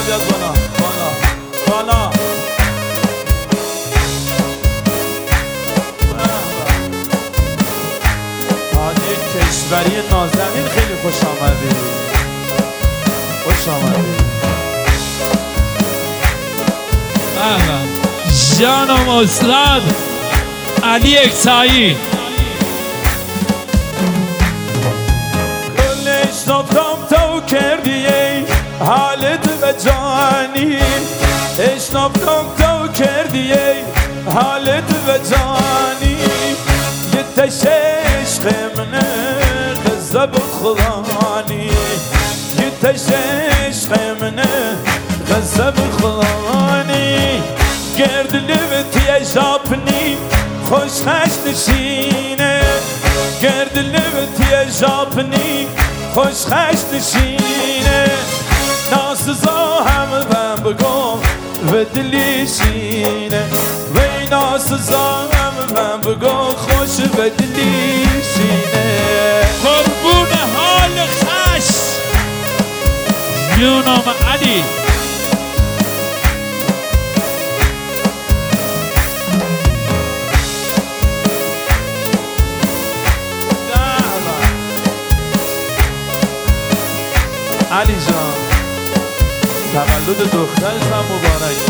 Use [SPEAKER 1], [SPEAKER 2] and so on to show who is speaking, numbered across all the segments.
[SPEAKER 1] بیاد بالا بالا بالا. حاجی کشوری نازنین خیلی خوش آمدی. خوش آمدی.
[SPEAKER 2] جانم استاد علی اکسایی.
[SPEAKER 1] کلش نفتم تو کردی حالت و جانی. اشنفتم تو کردی حالت و جانی. یه تش عشق منه قصه بخلانی. یه تش عشق منه قصه بخلانی. گرد لبتی جاپنی خوش خش نشینه. گرد لبتی جاپنی خوش خش نشینه. ناسزا همه من بگم و دلیشینه. وی ناسزا همه من بگم خوش و دلیشینه.
[SPEAKER 2] قربون حال خش جونم علی.
[SPEAKER 1] علی جان تولد دخترت هم مبارک.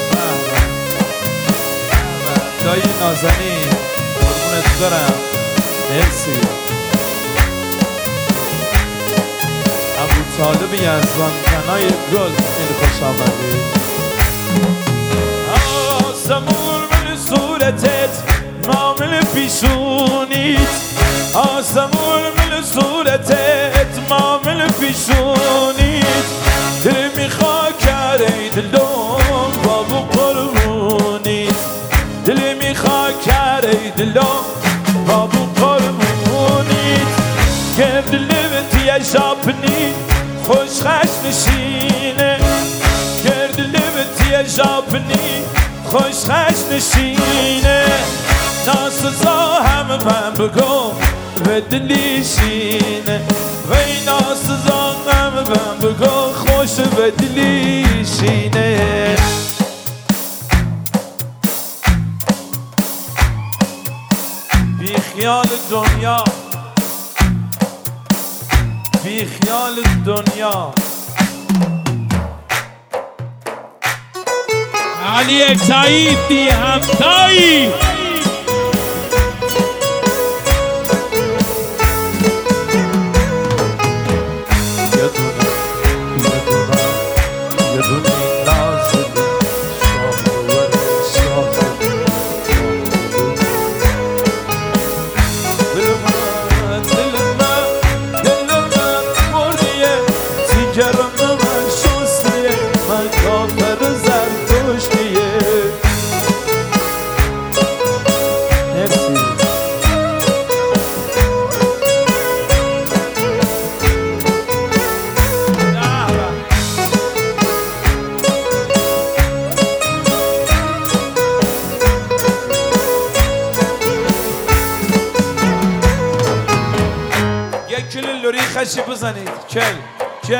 [SPEAKER 1] دایی نازنین قربونت برم. مرسی. ابو طالب یزدان کنای گل خیلی خوش آمدی. آسمون من صورتت معامل پیشونیت. آسمون من صورتت معامل پیشونیت. دل میخوا کره دلم بابو قربونیت. دل میخوا کره دلم بابو قربونیت. گرد لبتی جاپنی خوش خش نشینه. گرد لبتی جاپنی خوش خش نشینه. ناسزا همه من بگم و دلیشینه. وی ناسزا همه من بگم خوش و دلیشینه. بی خیال دنیا بی خیال دنیا.
[SPEAKER 2] علی اکسایی بی همتایی.
[SPEAKER 1] لوری خشی بزنید. کل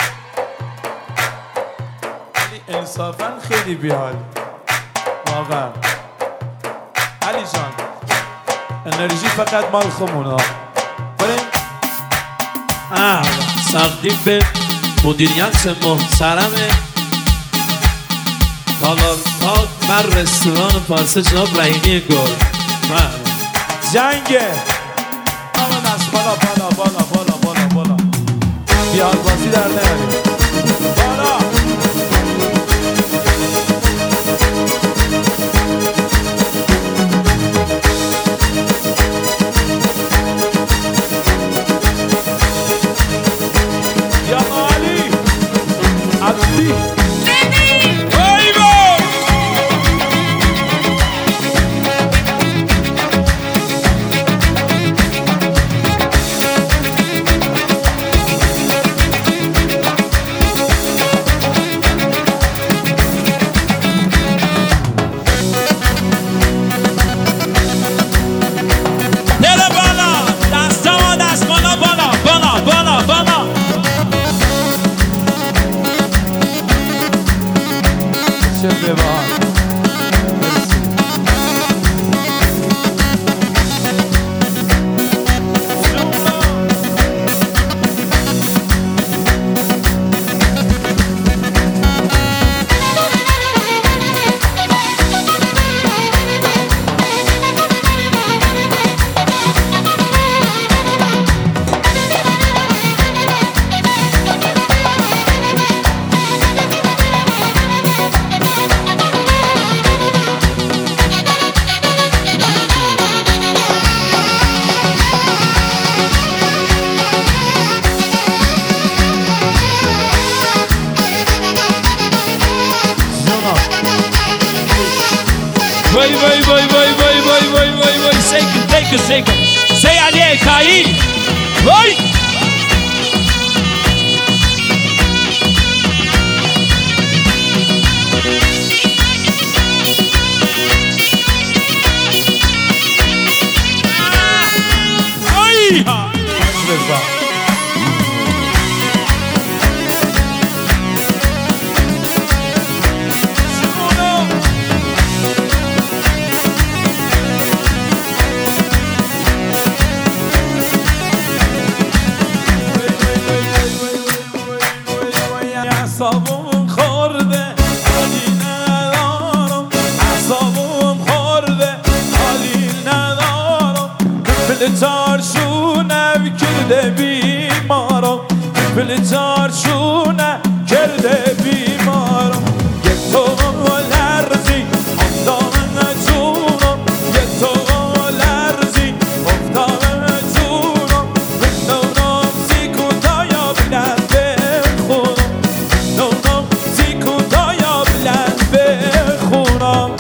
[SPEAKER 1] علی انصافا خیلی بیحال واقعا. علی جان انرژی فقط مال خمونا. بریم.
[SPEAKER 2] ساقدیم به مدیریت محترم تالار پاک بر رستوران پارسه جناب رحیمی گل.
[SPEAKER 1] جنگه آمد از بالا بالا بالا بالا بالا بالا. بیار بازی در نیاریم. بالا یا علی علی شف ببار
[SPEAKER 2] وای وای وای وای وای وای وای وای وای سیکن سی علی کایی وای
[SPEAKER 1] اعصابم خورده حالی ندارم اعصابم خورده حالی ندارم پل چارشونم کرده بیمارم پل چارشونم کرده بیمارم یک تو لرزی افتادم جونم یک تو لرزی افتادم جونم بندونم سیکوتا یا بلند خونم بندونم سیکوتا یا بلند بخونم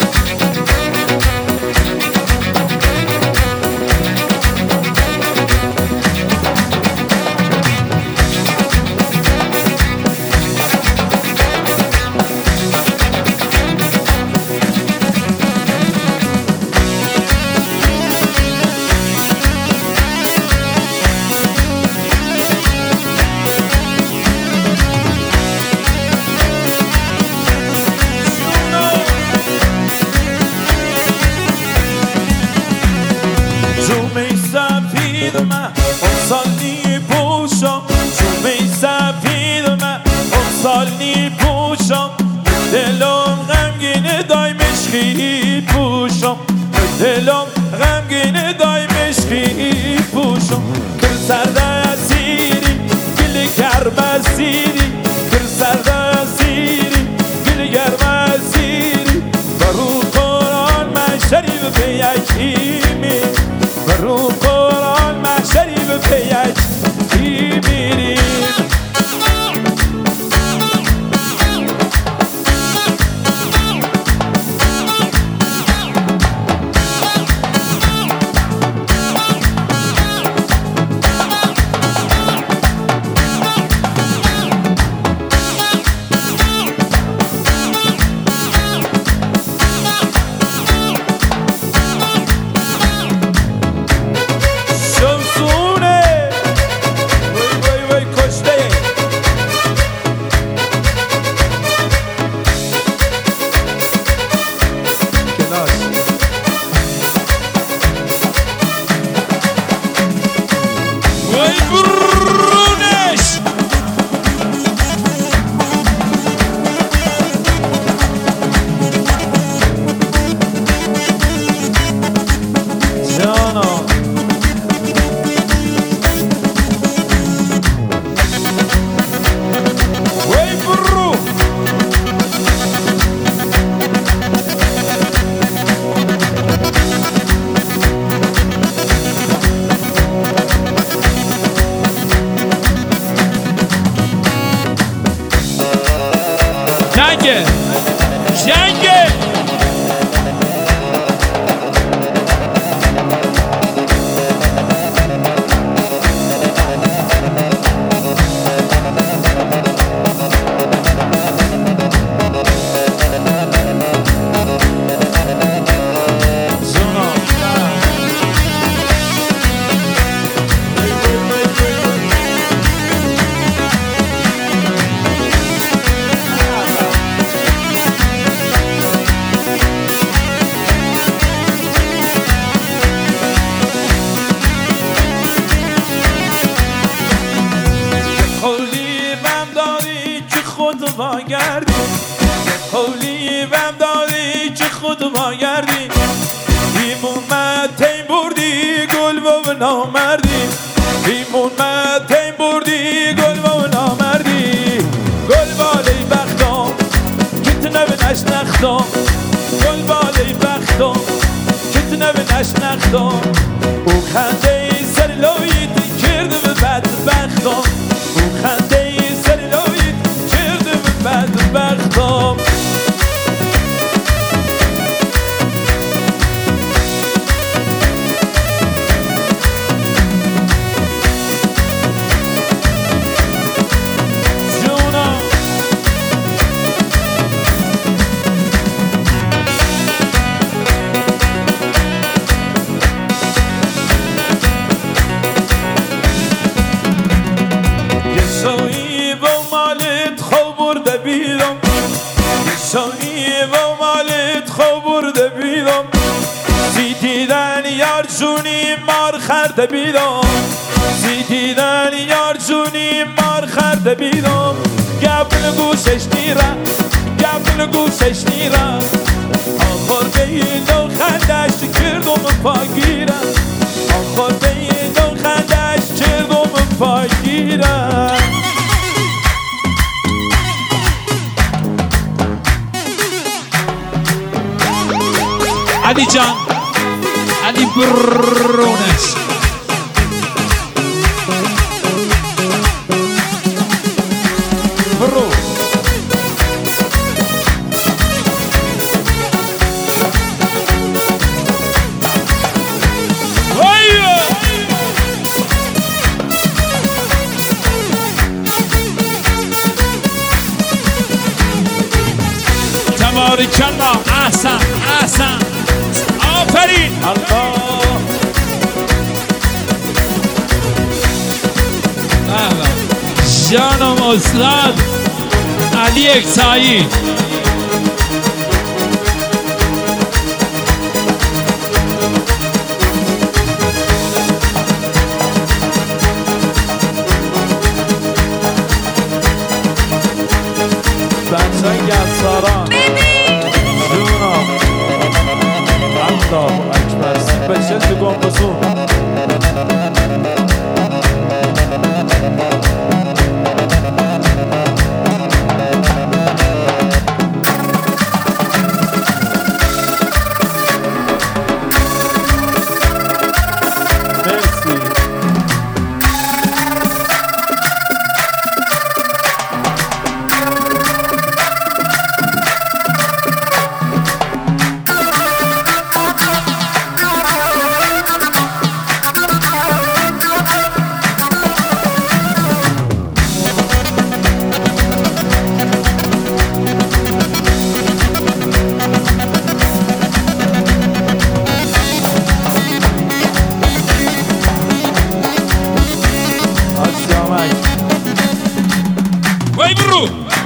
[SPEAKER 1] جومه سفید من اون سالی پوشم جومه سفید من اون سالی پوشم دلم غمگین دایمش خی پوشم دلم غمگین دایمش خی پوشم کل سرده سیری گل گرم سیری کل سرده سیری گل گرم سیری برو قرآن من شریف به یکیمی رو قرآن محشری به پیک کی میریم
[SPEAKER 2] جنگه
[SPEAKER 1] خود واگردی قولی بم داری که خود واگردی ایمون متین بردی گل و نامردی ایمون متین بردی گل و نامردی گل بالی بختم که تو نبینش نختم گل بالی بختم که تو نبینش نختم او خنده سر لایت کرده به بدبختم او خنده سر لایت کرده به بدبختم سایی و مالت خورده بیدم زی دیدن یار جونی مار خرده بیدم زی دیدن یار جونی مار خرده بیدم گبل گوشش نیره گبل گوشش نیره آخر بیدم خندش کردم پاگیره آخر بیدم خندش کردم پاگیره
[SPEAKER 2] علی جان علی برونش
[SPEAKER 1] برو
[SPEAKER 2] تبارک الله احسن احسن آفرین
[SPEAKER 1] الله
[SPEAKER 2] جانم استاد علی اکسایی
[SPEAKER 1] بچه گفساران جونم الله اکبر سپشل تو گمبسون
[SPEAKER 2] وای برو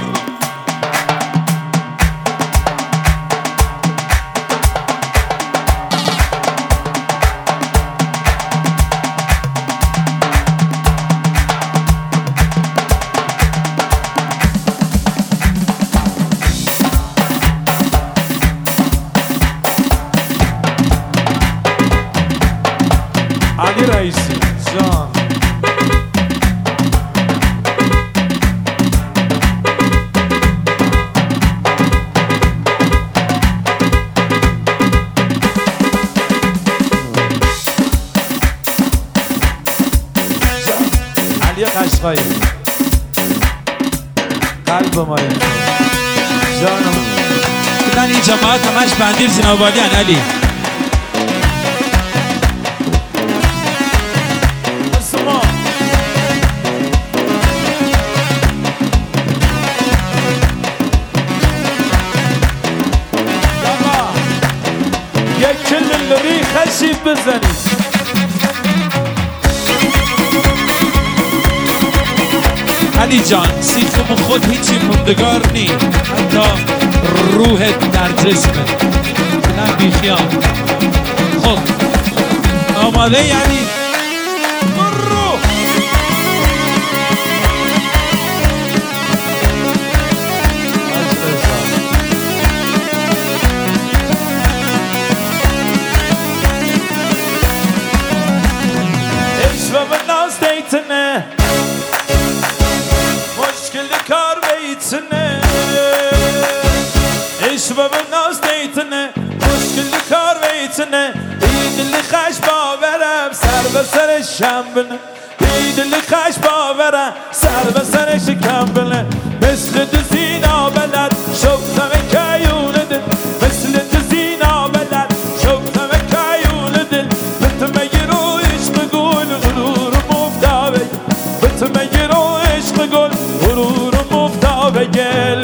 [SPEAKER 1] علی رئیسی جان علی قشقایی قلب مایی جانم
[SPEAKER 2] من این جماعت همش بندیر زنابالی هن علی
[SPEAKER 1] یک کل لری خشیب بزنید
[SPEAKER 2] علی جان سیخمون خود هیچی موندگار نی حتی روحت در جسمت نه بیخیال خب آماده یعنی برو
[SPEAKER 1] شباب ناز دیتنه مشکل کار ویتنه ایدل خش باورم سر به سر شنبنه ایدل خش باورم سر به سر شکمبنه مثل دزینا بلد شفتم کیون دل مثل دزینا بلد شفتم کیون دل بتم یرو عشق گل غرور مفتاوی بتم یرو عشق گل غرور مفتاوی گل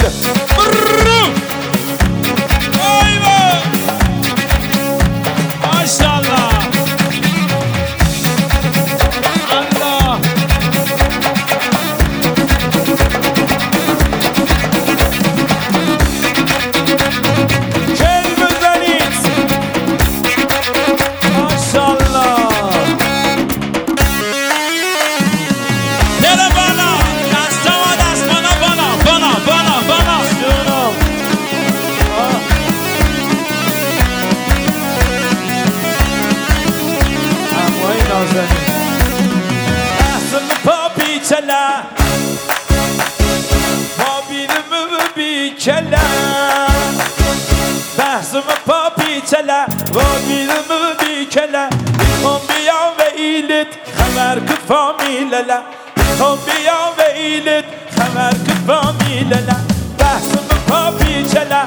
[SPEAKER 1] بحثم پاپی چلا و بیرم بی کلا میخوام بیام و ایلت خبر که فامیللا میخوام بیام و ایلت خبر که فامیللا بحثم پاپی چلا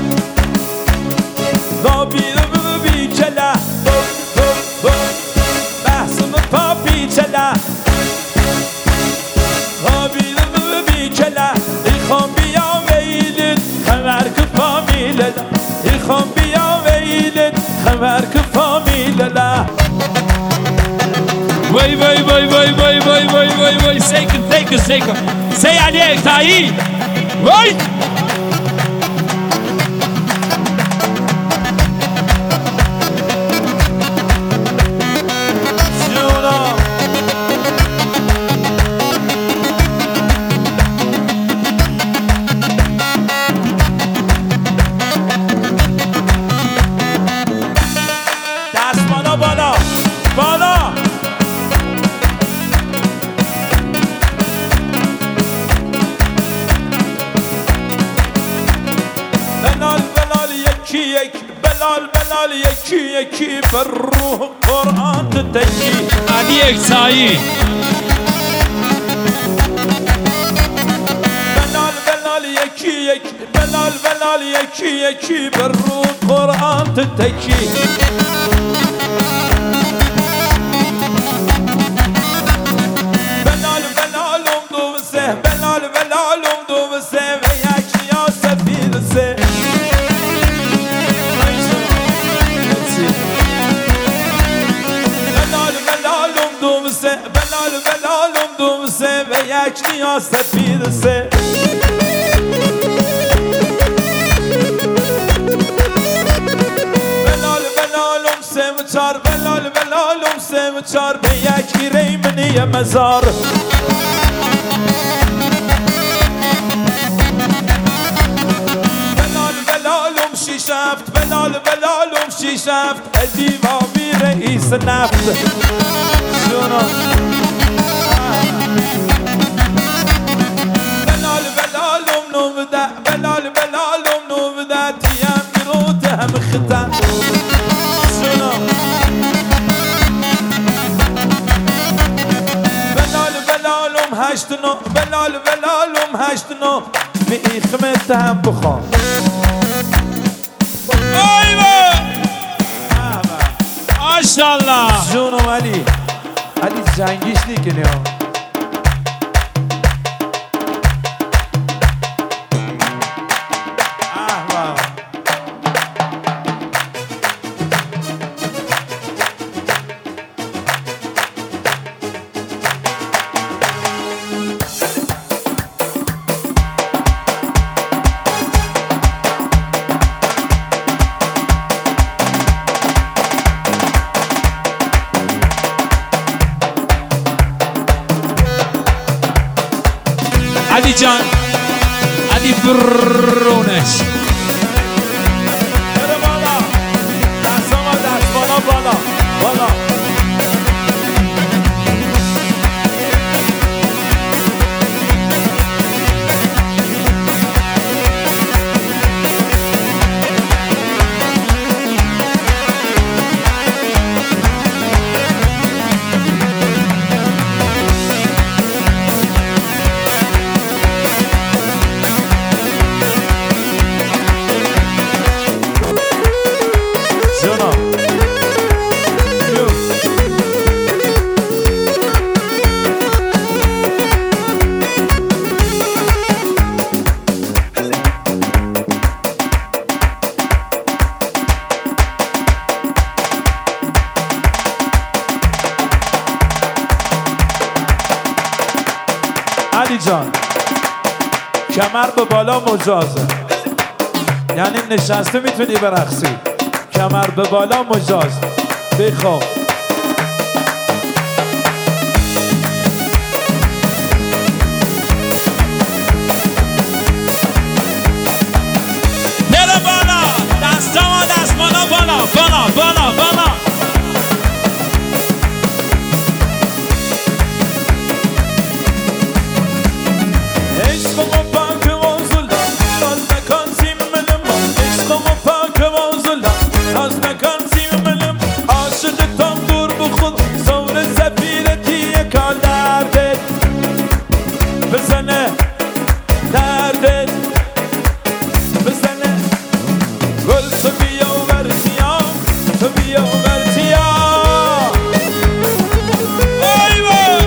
[SPEAKER 1] و بیرم بی کلا بحثم پاپی چلا و بیرم بی کلا میخوام بیام و ایلت خبر که فامیللا میخوام بیام ویلت خبر که فامیللا
[SPEAKER 2] وای وای وای وای وای وای وای وای وای سیکن سی علیک تایی وای
[SPEAKER 1] بلال یکی بر روح قرآن تتکی
[SPEAKER 2] علیک تایی
[SPEAKER 1] بلال یکی بر روح قرآن تتکی بلالم دوسه بلالم دوسه و یکی یا سفید سه بلالم دوسه و یک نیا سفید سه بلالم سه و چار بلالم سه و چار به یکی ریمنی مزار بلالم شیشفت بلالم شیشفت ادیوامی رئیس نفت شونو بلالم نوبده تیم گروت هم خطا شونو بلالم هشت نو به ایخمت هم بخوام
[SPEAKER 2] آیوه ماشالله
[SPEAKER 1] جونم علی جنگیش نیکنی ها
[SPEAKER 2] علی جان علی برونش
[SPEAKER 1] بره بالا دست بالا جان کمر به بالا مجازه، یعنی نشسته میتونی برقصی، کمر به بالا مجاز. بخواب
[SPEAKER 2] بره بالا، دستامو دست بالا بالا بالا بالا بالا.
[SPEAKER 1] عشقمو پاک وازولا ناز نکن سیم ملم، عشقمو پاک وازولا ناز نکن سیم ملم، عاشقتم دور بخود زور زفیرتی یکا دردت بزنه، دردت بزنه. گل تو بیا و ورزیا، تو بیا و ورزیا.
[SPEAKER 2] وای وای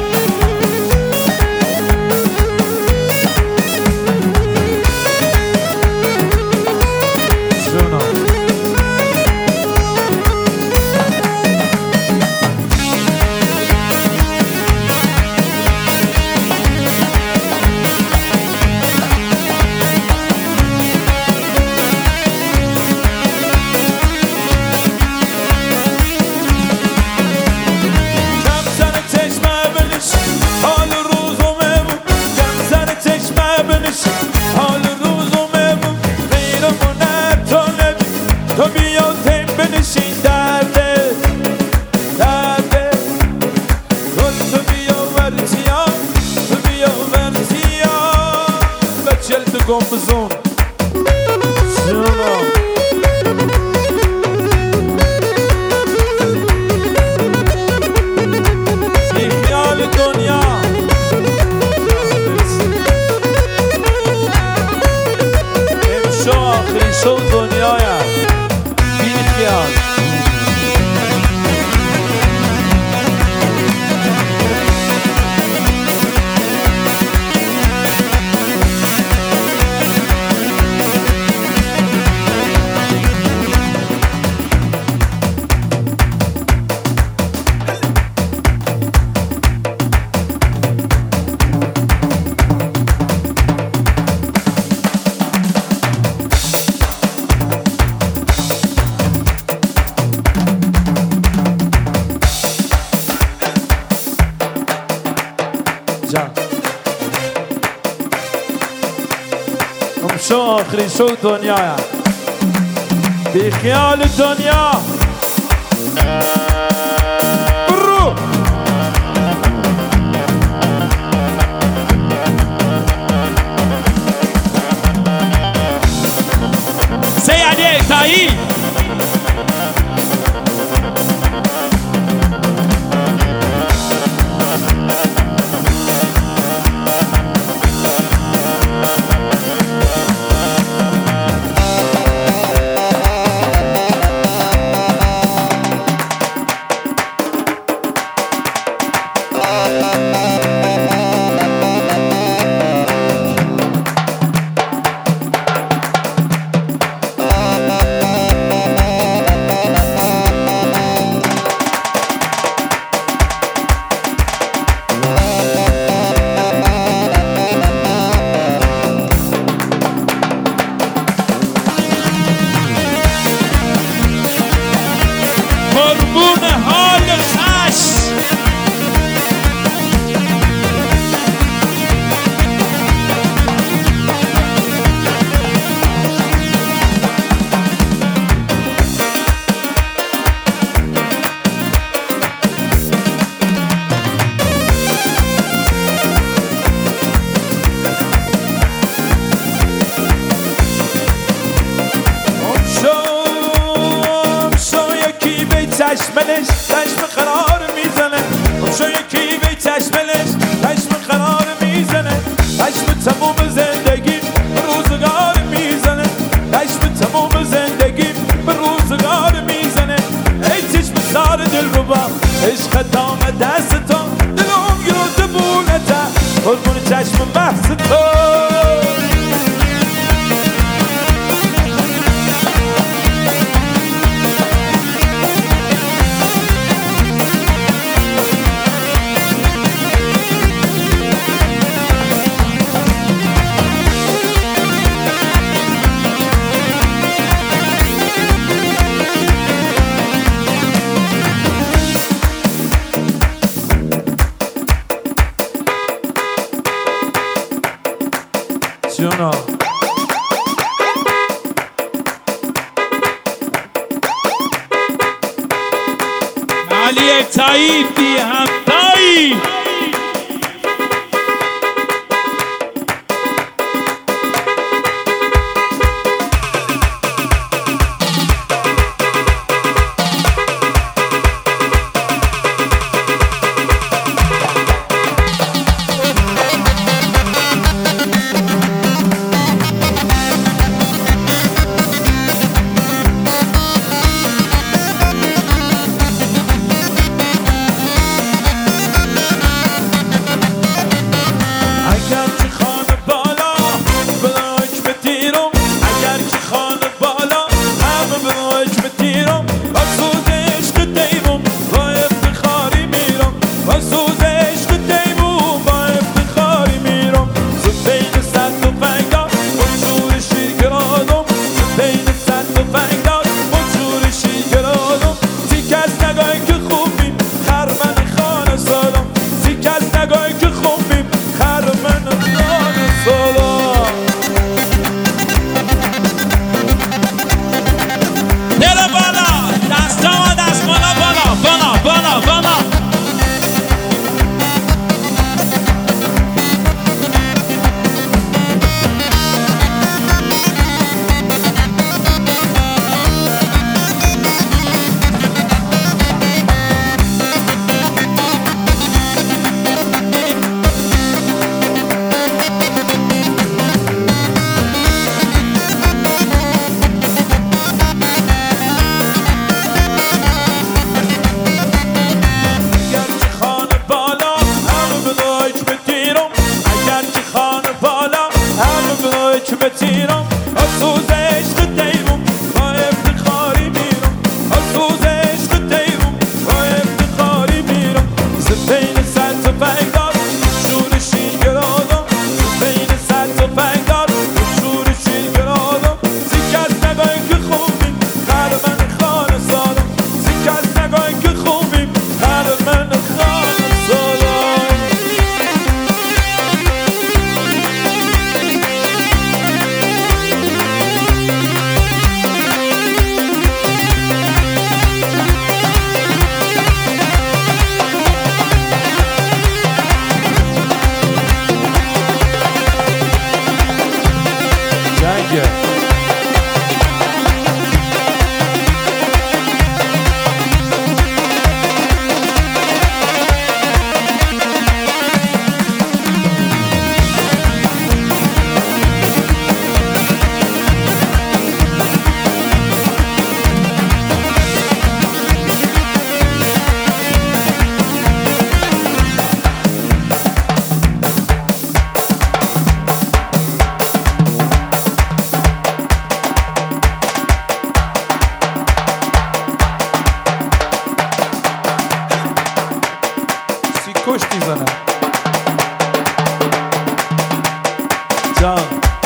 [SPEAKER 1] گمزون جونم بی خیال دنیا امشو آخری شو دنیایم بی خیال. شو آخری شو دنیا بی خیال دنیا برو.
[SPEAKER 2] سیادی تایی
[SPEAKER 1] چشمش چشم قرار میزنه، شو یکی به چشمش چشم قرار میزنه، چشم تموم زندگی به روزگار میزنه، چشم تموم زندگی به روزگار میزنه. ای چشم سار دل رو با عشق دام دست تو دلم گروه بونته قربون چشم محض تو.
[SPEAKER 2] یک تایی بی همتایی.
[SPEAKER 1] کشتی زنم جان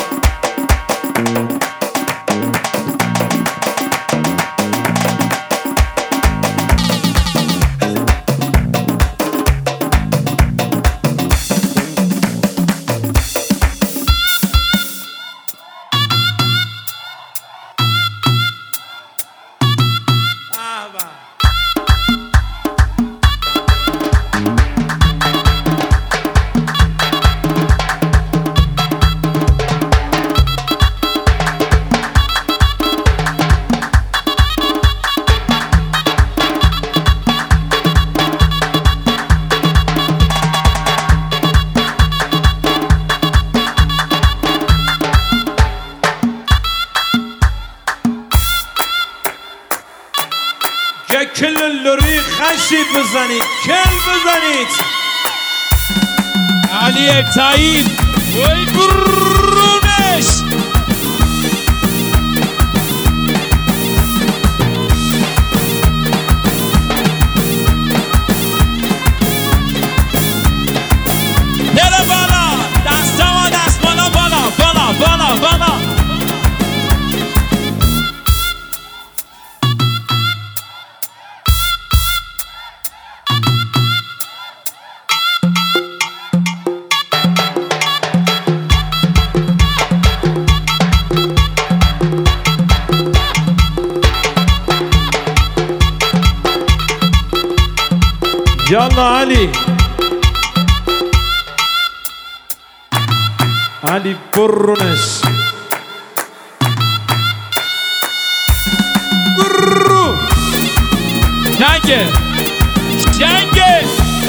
[SPEAKER 2] کل روی خشید بزنید کل بزنید علی اکتایی وی برونش دل بالا دست بالا بالا بالا بالا بالا
[SPEAKER 1] الله علی علی برونش برو
[SPEAKER 2] جنگه جنگه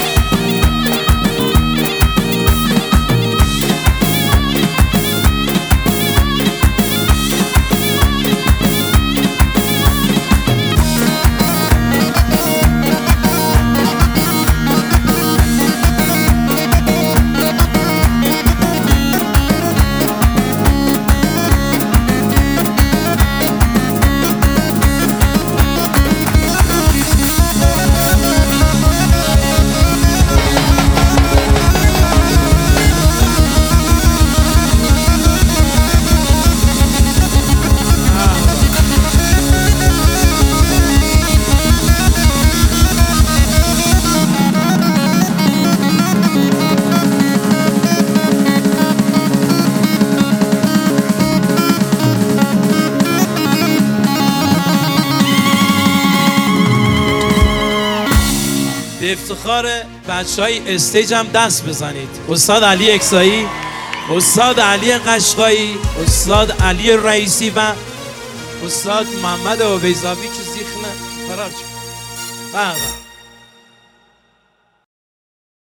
[SPEAKER 1] به افتخار بچهای استیج هم دست بزنید. استاد علی اکسایی، استاد علی قشقایی، استاد علی رئیسی و استاد محمد عبیزاوی که زیخنه فرار شد.